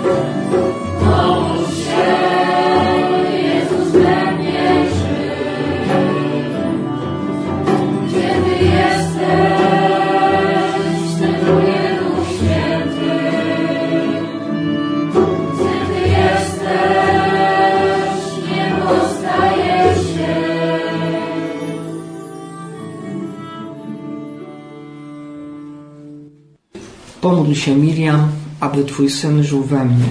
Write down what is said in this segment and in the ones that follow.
Pomódl się, Miriam, aby Twój Syn żył we mnie.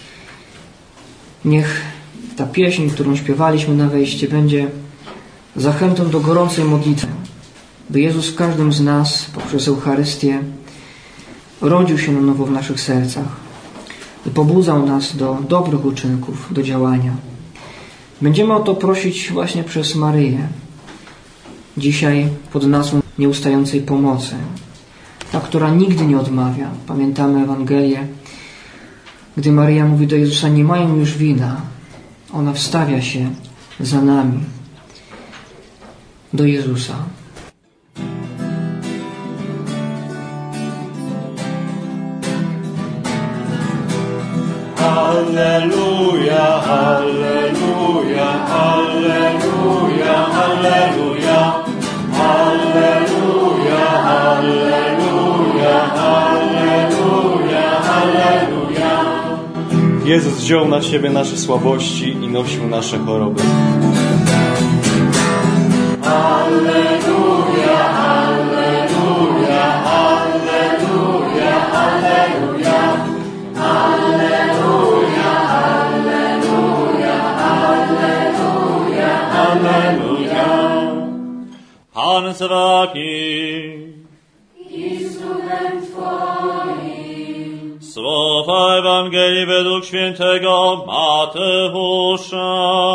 Niech ta pieśń, którą śpiewaliśmy na wejście, będzie zachętą do gorącej modlitwy, by Jezus w każdym z nas poprzez Eucharystię rodził się na nowo w naszych sercach i pobudzał nas do dobrych uczynków, do działania. Będziemy o to prosić właśnie przez Maryję, dzisiaj pod nazwą nieustającej pomocy, ta, która nigdy nie odmawia. Pamiętamy Ewangelię, gdy Maryja mówi do Jezusa: nie mają już wina. Ona wstawia się za nami do Jezusa. Alleluja, alleluja, alleluja, alleluja, alleluja, alleluja, alleluja, alleluja. Jezus wziął na siebie nasze słabości i nosił nasze choroby. Alleluja, alleluja, alleluja, alleluja, alleluja, alleluja, alleluja, alleluja. Pan z wami i z duchem Twoim. Słowa Ewangelii według świętego Mateusza.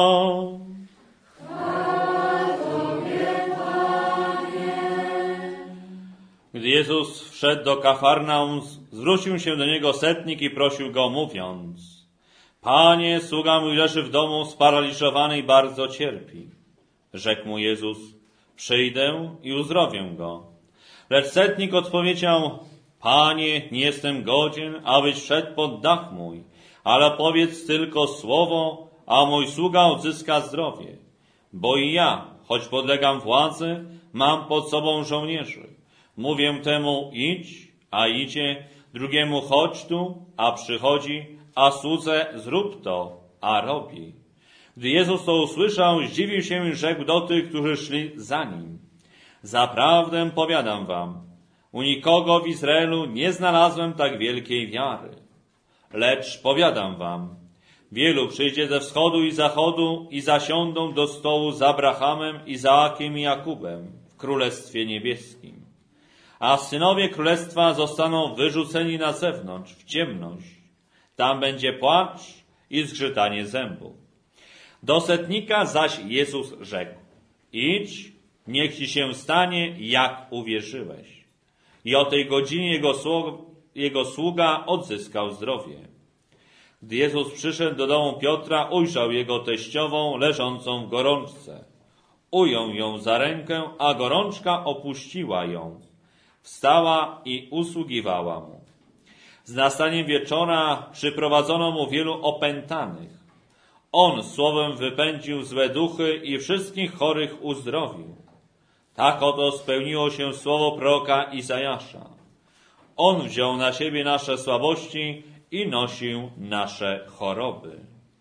Gdy Jezus wszedł do Kafarnaum, zwrócił się do Niego setnik i prosił Go, mówiąc: Panie, sługa mój leży w domu sparaliżowany i bardzo cierpi. Rzekł mu Jezus: przyjdę i uzdrowię go. Lecz setnik odpowiedział: Panie, nie jestem godzien, abyś wszedł pod dach mój, ale powiedz tylko słowo, a mój sługa odzyska zdrowie. Bo i ja, choć podlegam władzy, mam pod sobą żołnierzy. Mówię temu: idź, a idzie, drugiemu: chodź tu, a przychodzi, a słudze: zrób to, a robi. Gdy Jezus to usłyszał, zdziwił się i rzekł do tych, którzy szli za Nim: zaprawdę powiadam wam, u nikogo w Izraelu nie znalazłem tak wielkiej wiary. Lecz powiadam wam, wielu przyjdzie ze wschodu i zachodu i zasiądą do stołu z Abrahamem, Izaakiem i Jakubem w Królestwie Niebieskim. A synowie Królestwa zostaną wyrzuceni na zewnątrz, w ciemność. Tam będzie płacz i zgrzytanie zębów. Do setnika zaś Jezus rzekł: idź, niech ci się stanie, jak uwierzyłeś. I o tej godzinie jego sługa odzyskał zdrowie. Gdy Jezus przyszedł do domu Piotra, ujrzał jego teściową leżącą w gorączce. Ujął ją za rękę, a gorączka opuściła ją. Wstała i usługiwała mu. Z nastaniem wieczora przyprowadzono mu wielu opętanych. On słowem wypędził złe duchy i wszystkich chorych uzdrowił. Tak oto spełniło się słowo proroka Izajasza. On wziął na siebie nasze słabości i nosił nasze choroby.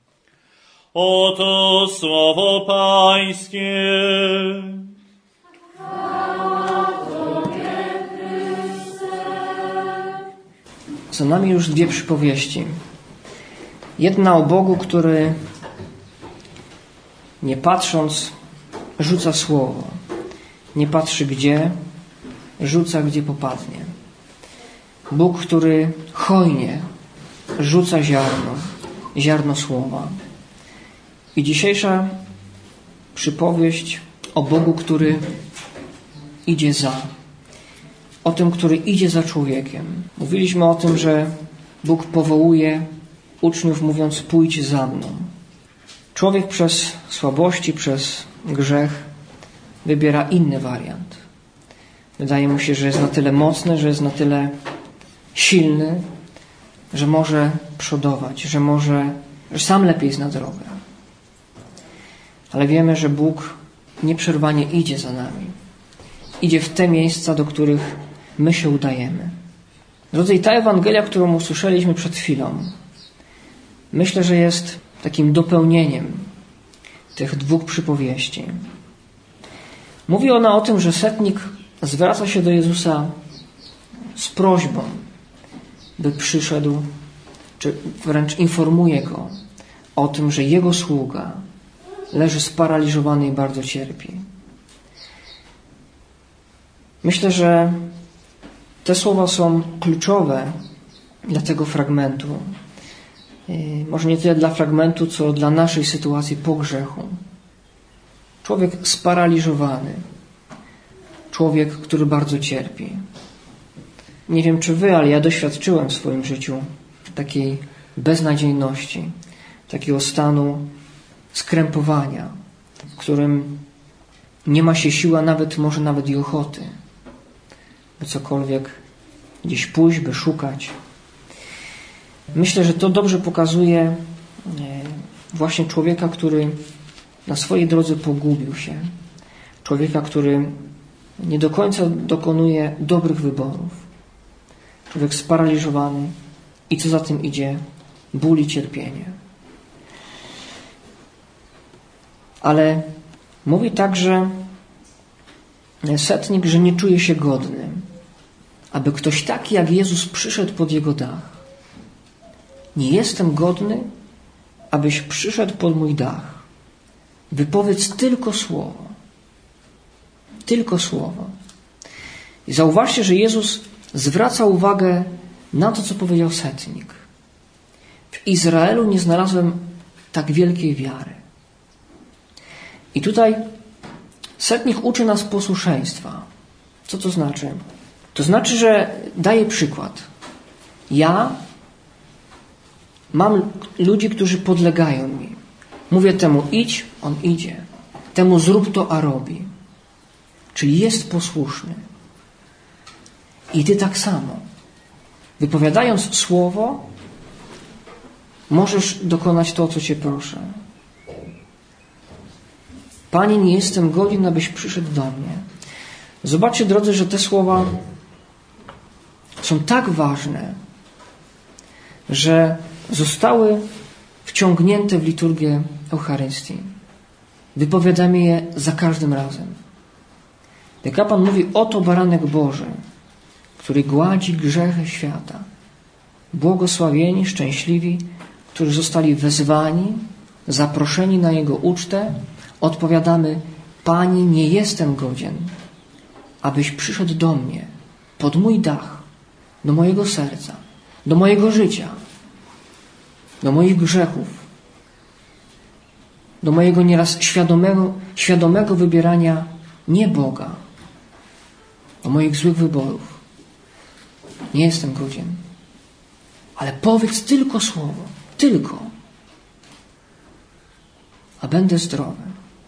Oto słowo Pańskie. Za nami już dwie przypowieści. Jedna o Bogu, który nie patrząc rzuca słowo. Nie patrzy gdzie, rzuca gdzie popadnie. Bóg, który hojnie rzuca ziarno słowa. I dzisiejsza przypowieść o Bogu, który idzie o tym, który idzie za człowiekiem. Mówiliśmy o tym, że Bóg powołuje uczniów, mówiąc: pójdź za mną. Człowiek przez słabości, przez grzech wybiera inny wariant. Wydaje mu się, że jest na tyle mocny, że jest na tyle silny, że może przodować, że sam lepiej zna drogę. Ale wiemy, że Bóg nieprzerwanie idzie za nami. Idzie w te miejsca, do których my się udajemy. Drodzy, i ta Ewangelia, którą usłyszeliśmy przed chwilą, myślę, że jest takim dopełnieniem tych dwóch przypowieści. Mówi ona o tym, że setnik zwraca się do Jezusa z prośbą, by przyszedł, czy wręcz informuje go o tym, że jego sługa leży sparaliżowany i bardzo cierpi. Myślę, że te słowa są kluczowe dla tego fragmentu. Może nie tyle dla fragmentu, co dla naszej sytuacji po grzechu. Człowiek sparaliżowany. Człowiek, który bardzo cierpi. Nie wiem, czy wy, ale ja doświadczyłem w swoim życiu takiej beznadziejności, takiego stanu skrępowania, w którym nie ma się siły, może nawet i ochoty, by cokolwiek gdzieś pójść, by szukać. Myślę, że to dobrze pokazuje właśnie człowieka, który na swojej drodze pogubił się. Człowieka, który nie do końca dokonuje dobrych wyborów. Człowiek sparaliżowany i co za tym idzie, ból i cierpienie. Ale mówi także setnik, że nie czuje się godny, aby ktoś taki jak Jezus przyszedł pod jego dach. Nie jestem godny, abyś przyszedł pod mój dach. Wypowiedz tylko słowo. Tylko słowo. I zauważcie, że Jezus zwraca uwagę na to, co powiedział setnik. W Izraelu nie znalazłem tak wielkiej wiary. I tutaj setnik uczy nas posłuszeństwa. Co to znaczy? To znaczy, że daje przykład. Ja mam ludzi, którzy podlegają mi. Mówię temu idź, on idzie. Temu zrób to, a robi. Czyli jest posłuszny. I ty tak samo. Wypowiadając słowo, możesz dokonać to, o co cię proszę. Panie, nie jestem godzien, abyś przyszedł do mnie. Zobaczcie, drodzy, że te słowa są tak ważne, że zostały wciągnięte w liturgię Eucharystii. Wypowiadamy je za każdym razem. Jak kapłan mówi, oto baranek Boży, który gładzi grzechy świata. Błogosławieni, szczęśliwi, którzy zostali wezwani, zaproszeni na Jego ucztę, odpowiadamy, Panie, nie jestem godzien, abyś przyszedł do mnie, pod mój dach, do mojego serca, do mojego życia, do moich grzechów, do mojego nieraz świadomego wybierania nie Boga, do moich złych wyborów. Nie jestem godzien. Ale powiedz tylko słowo. Tylko. A będę zdrowy.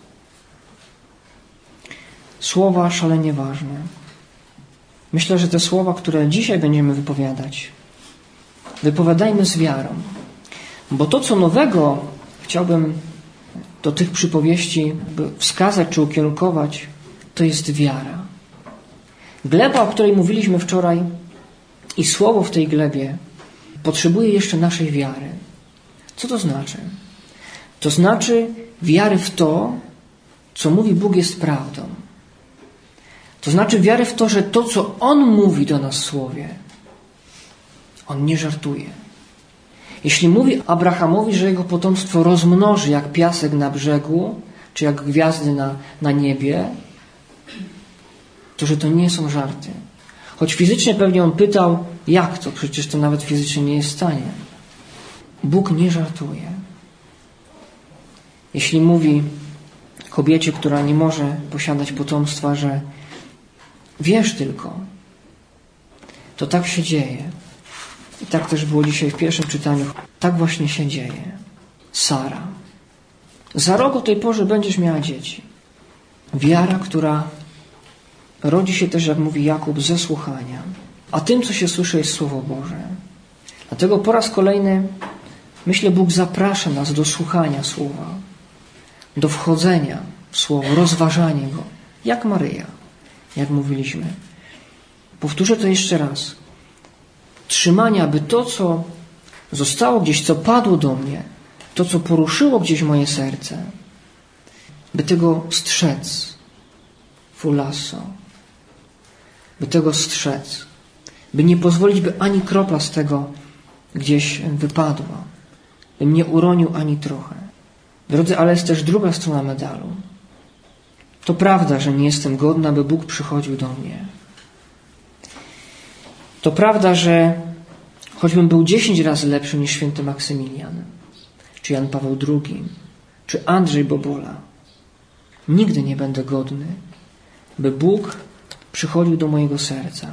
Słowa szalenie ważne. Myślę, że te słowa, które dzisiaj będziemy wypowiadać, wypowiadajmy z wiarą. Bo to, co nowego chciałbym do tych przypowieści wskazać czy ukierunkować, to jest wiara. Gleba, o której mówiliśmy wczoraj, i słowo w tej glebie potrzebuje jeszcze naszej wiary. Co to znaczy? To znaczy wiary w to, co mówi Bóg, jest prawdą. To znaczy wiary w to, że to, co On mówi do nas w słowie, On nie żartuje. Jeśli mówi Abrahamowi, że jego potomstwo rozmnoży jak piasek na brzegu, czy jak gwiazdy na niebie, to że to nie są żarty. Choć fizycznie pewnie on pytał, jak to? Przecież to nawet fizycznie nie jest w stanie. Bóg nie żartuje. Jeśli mówi kobiecie, która nie może posiadać potomstwa, że wierz tylko, to tak się dzieje. I tak też było dzisiaj w pierwszym czytaniu. Tak właśnie się dzieje. Sara. Za rok o tej porze będziesz miała dzieci. Wiara, która rodzi się też, jak mówi Jakub, ze słuchania. A tym, co się słyszy, jest Słowo Boże. Dlatego po raz kolejny, myślę, Bóg zaprasza nas do słuchania Słowa, do wchodzenia w Słowo, rozważania Go, jak Maryja, jak mówiliśmy. Powtórzę to jeszcze raz. Trzymania, aby to, co zostało gdzieś, co padło do mnie, to, co poruszyło gdzieś moje serce, by tego strzec, fulasso, by tego strzec, by nie pozwolić, by ani kropla z tego gdzieś wypadła, bym nie uronił ani trochę. Drodzy, ale jest też druga strona medalu. To prawda, że nie jestem godny, aby Bóg przychodził do mnie. To prawda, że choćbym był 10 razy lepszy niż święty Maksymilian, czy Jan Paweł II, czy Andrzej Bobola, nigdy nie będę godny, by Bóg przychodził do mojego serca.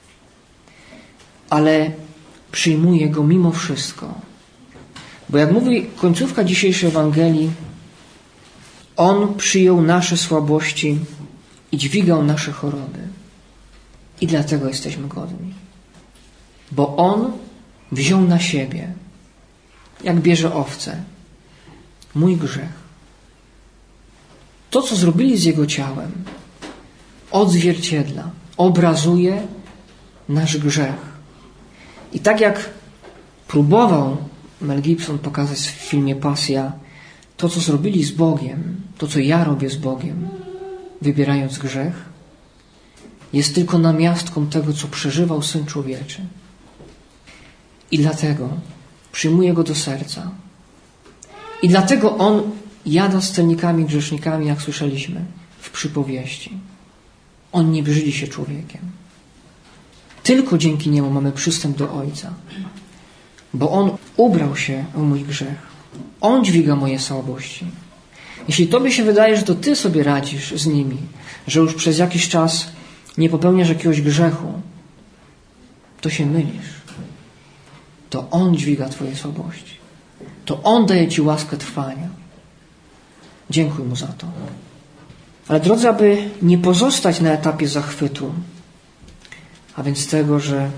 Ale przyjmuję Go mimo wszystko. Bo jak mówi końcówka dzisiejszej Ewangelii, On przyjął nasze słabości i dźwigał nasze choroby. I dlatego jesteśmy godni. Bo On wziął na siebie, jak bierze owce, mój grzech. To, co zrobili z Jego ciałem, odzwierciedla, obrazuje nasz grzech. I tak jak próbował Mel Gibson pokazać w filmie Pasja, to, co zrobili z Bogiem, to, co ja robię z Bogiem, wybierając grzech, jest tylko namiastką tego, co przeżywał Syn Człowieczy. I dlatego przyjmuję Go do serca. I dlatego On jada z celnikami, grzesznikami, jak słyszeliśmy w przypowieści. On nie brzydzi się człowiekiem. Tylko dzięki Niemu mamy przystęp do Ojca. Bo On ubrał się w mój grzech. On dźwiga moje słabości. Jeśli Tobie się wydaje, że to Ty sobie radzisz z nimi, że już przez jakiś czas nie popełniasz jakiegoś grzechu, to się mylisz. To On dźwiga Twoje słabości. To On daje Ci łaskę trwania. Dziękuj Mu za to. Ale drodzy, aby nie pozostać na etapie zachwytu, a więc tego, że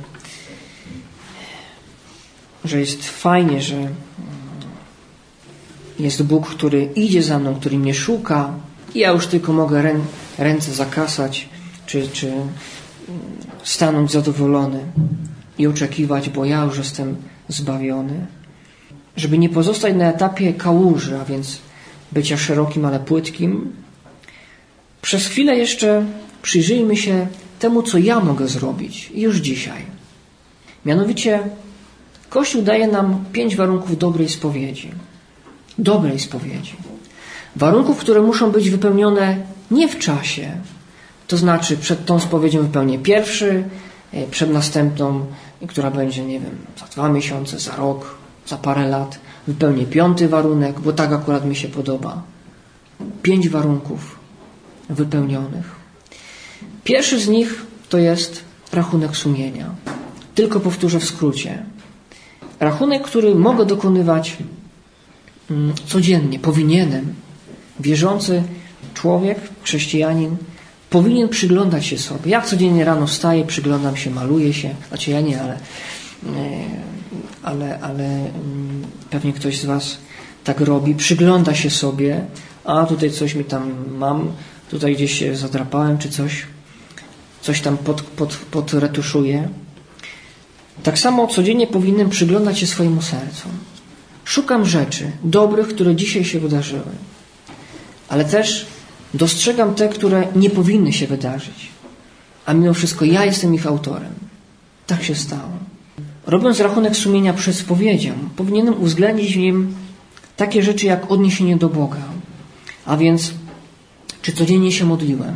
jest fajnie, że jest Bóg, który idzie za mną, który mnie szuka i ja już tylko mogę ręce zakasać, czy stanąć zadowolony i oczekiwać, bo ja już jestem zbawiony. Żeby nie pozostać na etapie kałuży, a więc bycia szerokim, ale płytkim, przez chwilę jeszcze przyjrzyjmy się temu, co ja mogę zrobić już dzisiaj. Mianowicie Kościół daje nam 5 warunków dobrej spowiedzi. Dobrej spowiedzi. Warunków, które muszą być wypełnione nie w czasie. To znaczy przed tą spowiedzią wypełnię pierwszy, przed następną, która będzie, nie wiem, za 2 miesiące, za rok, za parę lat. Wypełnię 5. warunek, bo tak akurat mi się podoba. 5 warunków wypełnionych. Pierwszy z nich to jest rachunek sumienia. Tylko powtórzę w skrócie. Rachunek, który mogę dokonywać codziennie, powinienem. Wierzący człowiek, chrześcijanin, powinien przyglądać się sobie. Ja codziennie rano wstaję, przyglądam się, maluję się. Znaczy ja nie, ale pewnie ktoś z Was tak robi. Przygląda się sobie, a tutaj coś mi tam mam, tutaj gdzieś się zadrapałem, czy coś tam podretuszuję. Tak samo codziennie powinienem przyglądać się swojemu sercu. Szukam rzeczy dobrych, które dzisiaj się wydarzyły. Ale też dostrzegam te, które nie powinny się wydarzyć. A mimo wszystko ja jestem ich autorem. Tak się stało. Robiąc rachunek sumienia przed spowiedzią, powinienem uwzględnić w nim takie rzeczy jak odniesienie do Boga. A więc, czy codziennie się modliłem?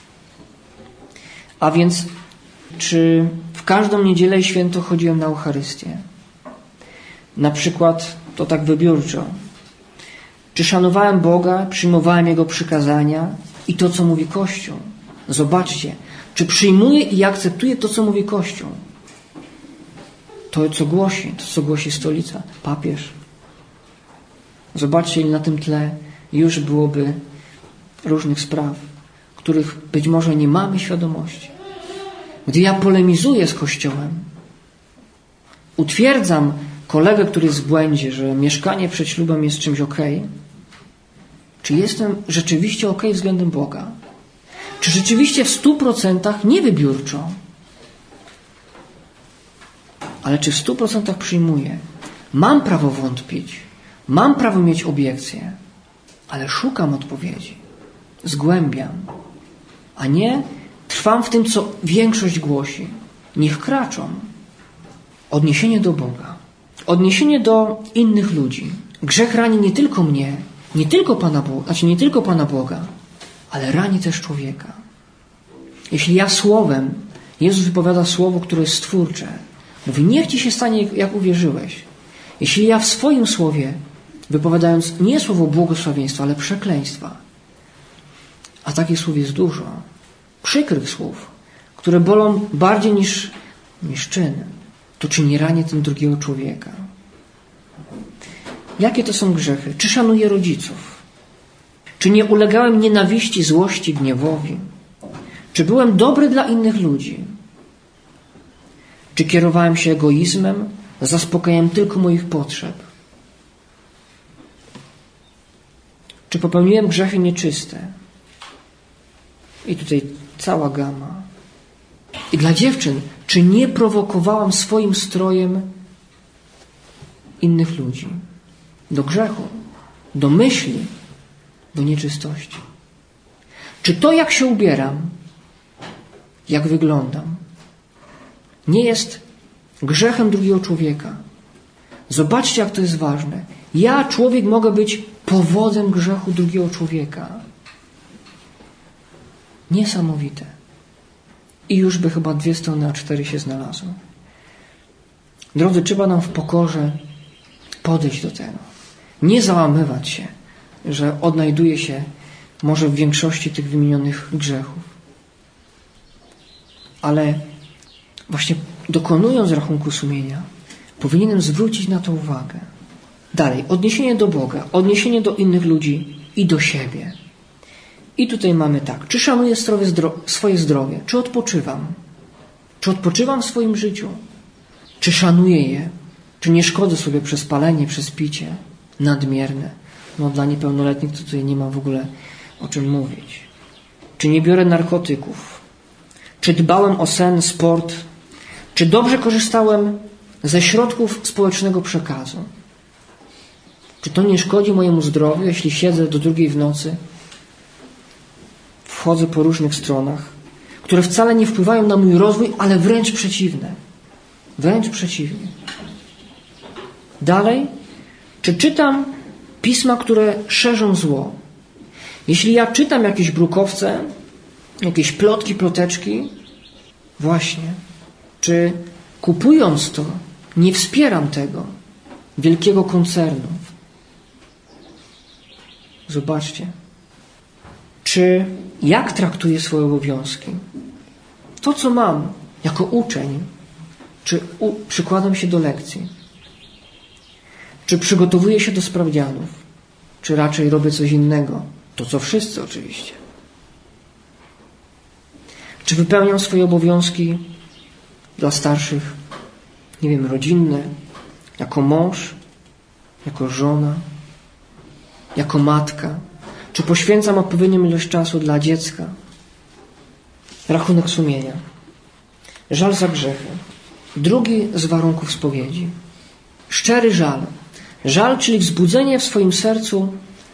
A więc, czy w każdą niedzielę i święto chodziłem na Eucharystię? Na przykład, to tak wybiórczo. Czy szanowałem Boga, przyjmowałem Jego przykazania i to, co mówi Kościół? Zobaczcie, czy przyjmuję i akceptuję to, co mówi Kościół? To, co głosi Stolica, papież. Zobaczcie, ile na tym tle już byłoby różnych spraw, których być może nie mamy świadomości. Gdy ja polemizuję z Kościołem, utwierdzam kolegę, który jest w błędzie, że mieszkanie przed ślubem jest czymś okej, czy jestem rzeczywiście okej względem Boga? Czy rzeczywiście w 100% nie wybiórczo, ale czy w 100% przyjmuję? Mam prawo wątpić, mam prawo mieć obiekcje, ale szukam odpowiedzi, zgłębiam, a nie trwam w tym, co większość głosi. Niech kraczą. Odniesienie do Boga, odniesienie do innych ludzi. Grzech rani nie tylko mnie, nie tylko Pana Boga, ale rani też człowieka. Jeśli ja słowem, Jezus wypowiada słowo, które jest stwórcze, mówi, niech Ci się stanie, jak uwierzyłeś. Jeśli ja w swoim słowie, wypowiadając nie słowo błogosławieństwa, ale przekleństwa, a takich słów jest dużo, przykrych słów, które bolą bardziej niż czyn, to czy nie ranię tym drugiego człowieka? Jakie to są grzechy? Czy szanuję rodziców? Czy nie ulegałem nienawiści, złości, gniewowi? Czy byłem dobry dla innych ludzi? Czy kierowałem się egoizmem, zaspokajałem tylko moich potrzeb? Czy popełniłem grzechy nieczyste? I tutaj cała gama. I dla dziewczyn, czy nie prowokowałam swoim strojem innych ludzi do grzechu, do myśli, do nieczystości? Czy to, jak się ubieram, jak wyglądam, nie jest grzechem drugiego człowieka? Zobaczcie, jak to jest ważne. Ja, człowiek, mogę być powodem grzechu drugiego człowieka. Niesamowite. I już by chyba 2 strony A4 się znalazły. Drodzy, trzeba nam w pokorze podejść do tego. Nie załamywać się, że odnajduje się może w większości tych wymienionych grzechów. Ale właśnie dokonując rachunku sumienia, powinienem zwrócić na to uwagę. Dalej, odniesienie do Boga, odniesienie do innych ludzi i do siebie. I tutaj mamy tak, czy szanuję swoje zdrowie, czy odpoczywam? Czy odpoczywam w swoim życiu? Czy szanuję je? Czy nie szkodzę sobie przez palenie, przez picie nadmierne? No dla niepełnoletnich to tutaj nie ma w ogóle o czym mówić. Czy nie biorę narkotyków? Czy dbałem o sen, sport? Czy dobrze korzystałem ze środków społecznego przekazu? Czy to nie szkodzi mojemu zdrowiu, jeśli siedzę do 2 w nocy? Wchodzę po różnych stronach, które wcale nie wpływają na mój rozwój, ale wręcz przeciwne. Wręcz przeciwnie. Dalej, czy czytam pisma, które szerzą zło? Jeśli ja czytam jakieś brukowce, jakieś plotki, ploteczki, właśnie, czy kupując to, nie wspieram tego wielkiego koncernu? Zobaczcie. Czy jak traktuję swoje obowiązki? To, co mam jako uczeń, czy przykładam się do lekcji? Czy przygotowuję się do sprawdzianów? Czy raczej robię coś innego? To, co wszyscy oczywiście. Czy wypełniam swoje obowiązki dla starszych, nie wiem, rodzinne, jako mąż, jako żona, jako matka? Czy poświęcam odpowiednią ilość czasu dla dziecka? Rachunek sumienia. Żal za grzechy. Drugi z warunków spowiedzi. Szczery żal. Żal, czyli wzbudzenie w swoim sercu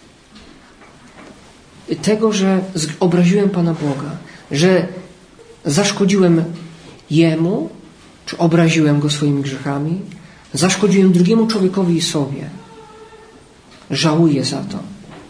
tego, że obraziłem Pana Boga, że zaszkodziłem Jemu, czy obraziłem Go swoimi grzechami, zaszkodziłem drugiemu człowiekowi i sobie. Żałuję za to.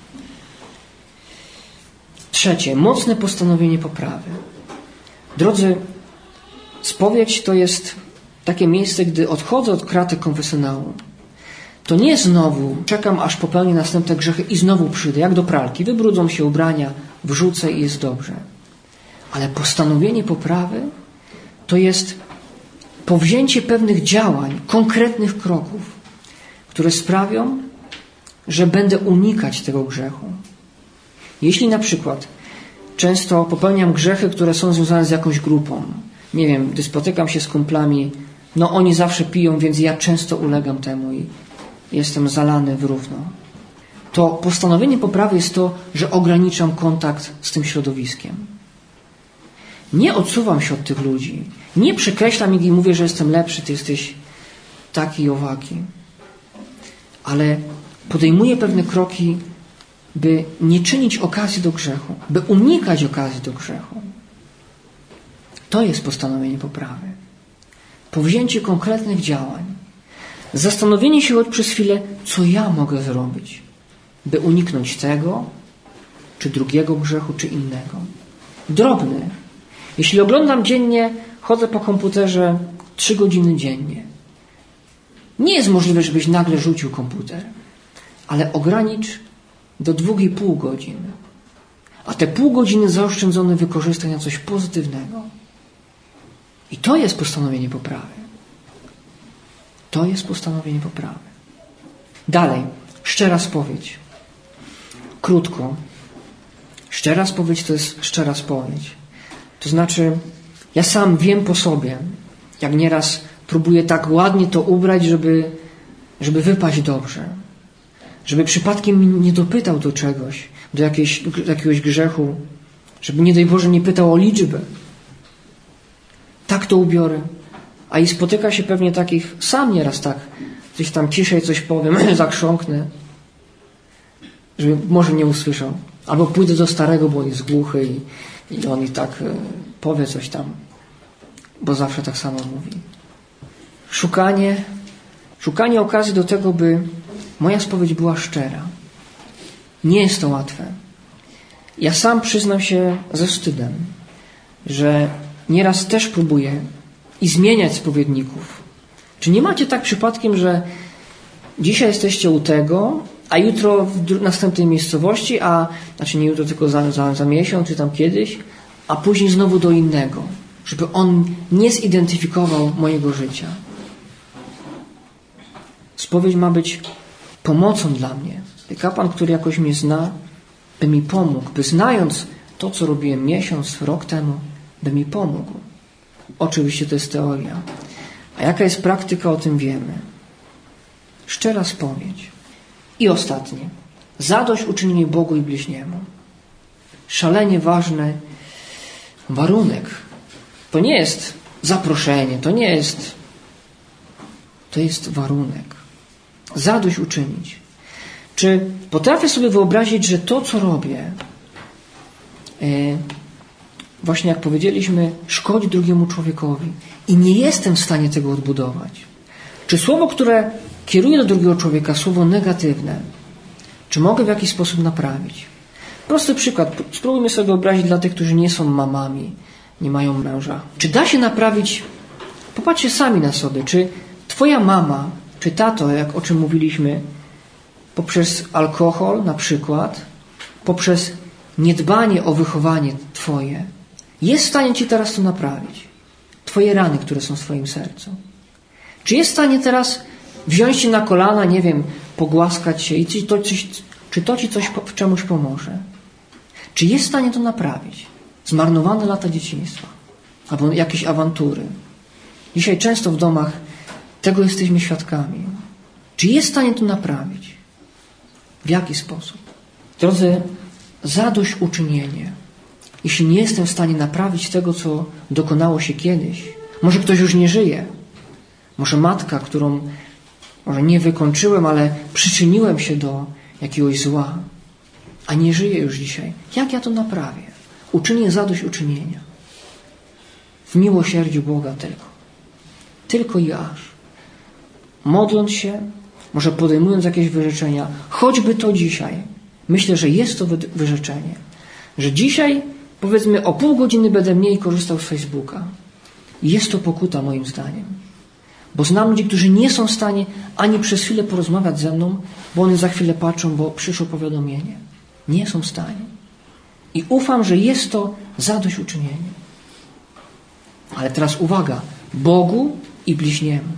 Trzecie, mocne postanowienie poprawy. Drodzy, spowiedź to jest takie miejsce, gdy odchodzę od kratek konfesjonału. To nie znowu czekam, aż popełnię następne grzechy i znowu przyjdę, jak do pralki. Wybrudzą się ubrania, wrzucę i jest dobrze. Ale postanowienie poprawy to jest powzięcie pewnych działań, konkretnych kroków, które sprawią, że będę unikać tego grzechu. Jeśli na przykład często popełniam grzechy, które są związane z jakąś grupą, nie wiem, gdy spotykam się z kumplami No oni zawsze piją, więc ja często ulegam temu i jestem zalany w równo. To postanowienie poprawy jest to, że ograniczam kontakt z tym środowiskiem. Nie odsuwam się od tych ludzi. Nie przekreślam ich i mówię, że jestem lepszy, ty jesteś taki i owaki. Ale podejmuję pewne kroki, by nie czynić okazji do grzechu, by unikać okazji do grzechu. To jest postanowienie poprawy. Powzięcie konkretnych działań. Zastanowienie się choć przez chwilę, co ja mogę zrobić, by uniknąć tego, czy drugiego grzechu, czy innego. Drobny. Jeśli oglądam dziennie, chodzę po komputerze 3 godziny dziennie. Nie jest możliwe, żebyś nagle rzucił komputer, ale ogranicz do 2,5 godziny. A te pół godziny zaoszczędzone wykorzystaj na coś pozytywnego. I to jest postanowienie poprawy. To jest postanowienie poprawy. Dalej, szczera spowiedź. Krótko. Szczera spowiedź to jest szczera spowiedź. To znaczy, ja sam wiem po sobie, jak nieraz próbuję tak ładnie to ubrać, żeby wypaść dobrze. Żeby przypadkiem mnie nie dopytał do czegoś, do jakiegoś grzechu. Żeby, nie daj Boże, nie pytał o liczbę. Tak to ubiorę. A i spotyka się pewnie takich, sam nieraz tak, gdzieś tam ciszej coś powiem, zakrząknę, żeby może nie usłyszał. Albo pójdę do starego, bo on jest głuchy i on i tak powie coś tam, bo zawsze tak samo mówi. Szukanie okazji do tego, by moja spowiedź była szczera. Nie jest to łatwe. Ja sam przyznam się ze wstydem, że nieraz też próbuję i zmieniać spowiedników. Czy nie macie tak przypadkiem, że dzisiaj jesteście u tego, a jutro w następnej miejscowości, znaczy nie jutro, tylko za miesiąc, czy tam kiedyś, a później znowu do innego, żeby on nie zidentyfikował mojego życia. Spowiedź ma być pomocą dla mnie. Kapłan, który jakoś mnie zna, by mi pomógł, by znając to, co robiłem miesiąc, rok temu, by mi pomógł. Oczywiście to jest teoria. A jaka jest praktyka, o tym wiemy. Szczera spowiedź. I ostatnie. Zadośćuczynienie Bogu i bliźniemu. Szalenie ważny warunek. To nie jest zaproszenie, to jest warunek. Zadośćuczynić. Czy potrafię sobie wyobrazić, że to, co robię, właśnie jak powiedzieliśmy, szkodzi drugiemu człowiekowi i nie jestem w stanie tego odbudować? Czy słowo, które kieruję do drugiego człowieka, słowo negatywne, czy mogę w jakiś sposób naprawić? Prosty przykład. Spróbujmy sobie wyobrazić dla tych, którzy nie są mamami, nie mają męża. Czy da się naprawić? Popatrzcie sami na sobie. Czy twoja mama, czy tato, jak o czym mówiliśmy, poprzez alkohol na przykład, poprzez niedbanie o wychowanie twoje, jest w stanie ci teraz to naprawić? Twoje rany, które są w twoim sercu. Czy jest w stanie teraz wziąć się na kolana, nie wiem, pogłaskać się i czy to ci coś w czemuś pomoże? Czy jest w stanie to naprawić? Zmarnowane lata dzieciństwa albo jakieś awantury. Dzisiaj często w domach tego jesteśmy świadkami. Czy jest w stanie to naprawić? W jaki sposób? Drodzy, zadośćuczynienie. Jeśli nie jestem w stanie naprawić tego, co dokonało się kiedyś, może ktoś już nie żyje, może matka, którą może nie wykończyłem, ale przyczyniłem się do jakiegoś zła, a nie żyje już dzisiaj. Jak ja to naprawię? Uczynię zadośćuczynienia. W miłosierdziu Boga tylko. Tylko i aż. Modląc się, może podejmując jakieś wyrzeczenia, choćby to dzisiaj. Myślę, że jest to wyrzeczenie. Że dzisiaj, powiedzmy, o pół godziny będę mniej korzystał z Facebooka. Jest to pokuta moim zdaniem. Bo znam ludzi, którzy nie są w stanie ani przez chwilę porozmawiać ze mną, bo oni za chwilę patrzą, bo przyszło powiadomienie. Nie są w stanie. I ufam, że jest to zadośćuczynienie. Ale teraz uwaga. Bogu i bliźniemu.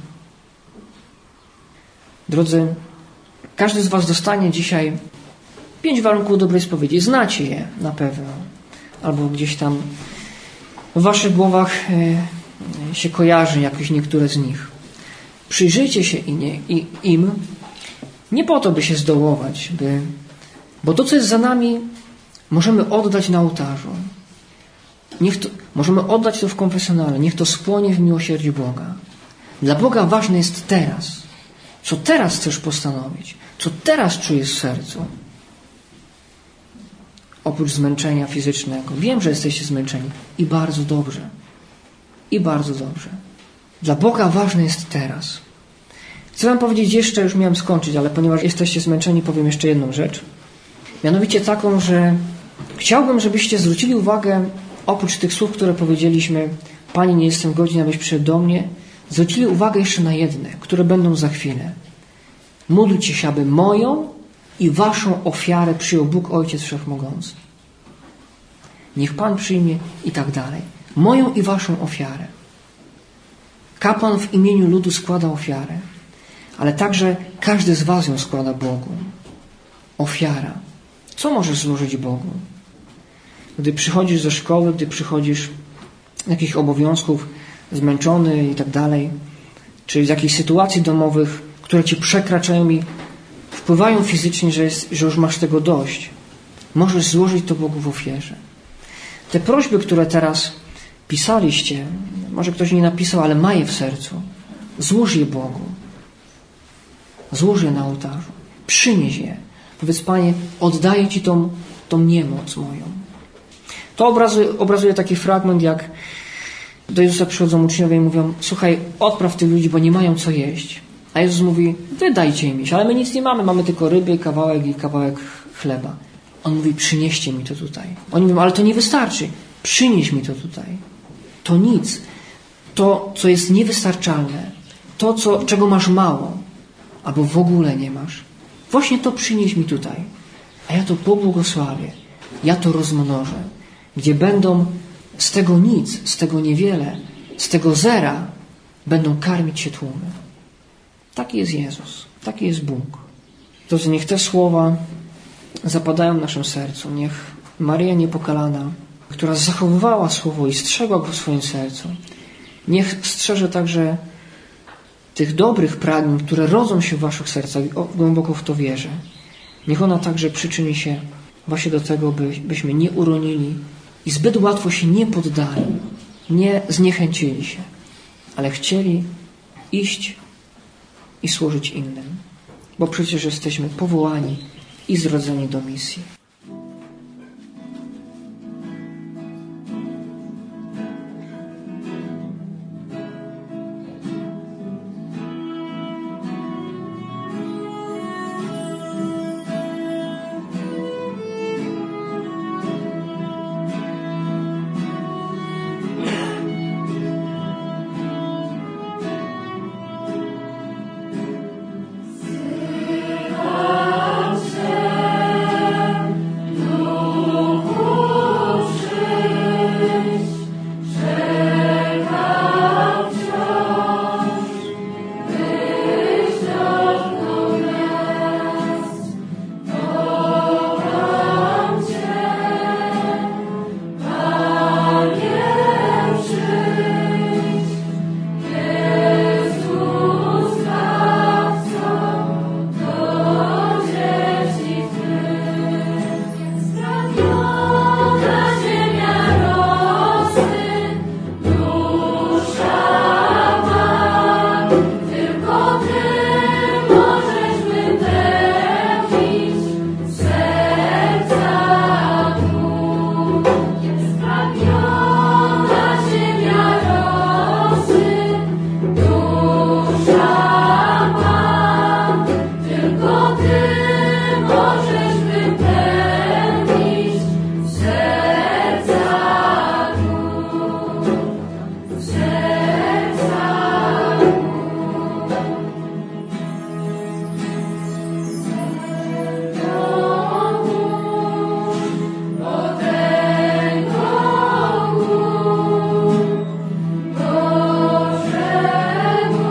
Drodzy, każdy z was dostanie dzisiaj 5 warunków dobrej spowiedzi. Znacie je na pewno. Albo gdzieś tam w waszych głowach się kojarzy, jakieś niektóre z nich. Przyjrzyjcie się im nie po to, by się zdołować, bo to, co jest za nami, możemy oddać na ołtarzu. Możemy oddać to w konfesjonale. Niech to spłonie w miłosierdziu Boga. Dla Boga ważne jest teraz. Co teraz chcesz postanowić? Co teraz czujesz w sercu? Oprócz zmęczenia fizycznego. Wiem, że jesteście zmęczeni. I bardzo dobrze. I bardzo dobrze. Dla Boga ważne jest teraz. Chcę wam powiedzieć jeszcze, już miałem skończyć, ale ponieważ jesteście zmęczeni, powiem jeszcze jedną rzecz. Mianowicie taką, że chciałbym, żebyście zwrócili uwagę, oprócz tych słów, które powiedzieliśmy, Panie, nie jestem godzien, abyś przyszedł do mnie, zwrócili uwagę jeszcze na jedne, które będą za chwilę. Módlcie się, aby moją i waszą ofiarę przyjął Bóg Ojciec Wszechmogący. Niech Pan przyjmie i tak dalej. Moją i waszą ofiarę. Kapłan w imieniu ludu składa ofiarę, ale także każdy z was ją składa Bogu. Ofiara. Co możesz złożyć Bogu? Gdy przychodzisz ze szkoły, gdy przychodzisz z jakichś obowiązków, zmęczony i tak dalej, czy z jakichś sytuacji domowych, które cię przekraczają i wpływają fizycznie, że już masz tego dość, możesz złożyć to Bogu w ofierze. Te prośby, które teraz pisaliście, może ktoś nie napisał, ale ma je w sercu, złóż je Bogu. Złóż je na ołtarzu. Przynieś je. Powiedz, Panie, oddaję Ci tą niemoc moją. To obrazuje taki fragment, jak do Jezusa przychodzą uczniowie i mówią, słuchaj, odpraw tych ludzi, bo nie mają co jeść. A Jezus mówi, wydajcie im iść, ale my nic nie mamy, mamy tylko ryby, kawałek chleba. On mówi, przynieście mi to tutaj. Oni mówią, ale to nie wystarczy. Przynieś mi to tutaj. To nic. To, co jest niewystarczalne, to, czego masz mało, albo w ogóle nie masz, właśnie to przynieś mi tutaj. A ja to pobłogosławię. Ja to rozmnożę. Gdzie będą z tego nic, z tego niewiele, z tego zera będą karmić się tłumy. Taki jest Jezus. Taki jest Bóg. Drodzy, niech te słowa zapadają w naszym sercu. Niech Maryja Niepokalana, która zachowywała słowo i strzegła go w swoim sercu, niech strzeże także tych dobrych pragnień, które rodzą się w waszych sercach. Głęboko w to wierzę. Niech ona także przyczyni się właśnie do tego, byśmy nie uronili i zbyt łatwo się nie poddali, nie zniechęcili się, ale chcieli iść i służyć innym. Bo przecież jesteśmy powołani i zrodzeni do misji.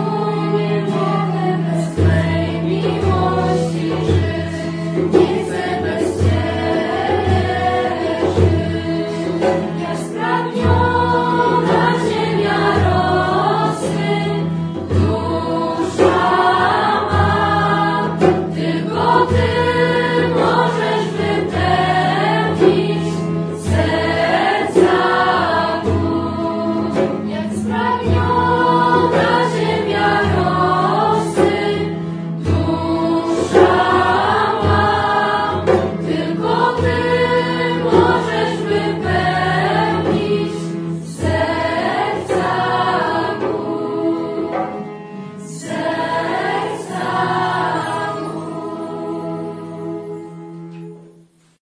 Nie chcę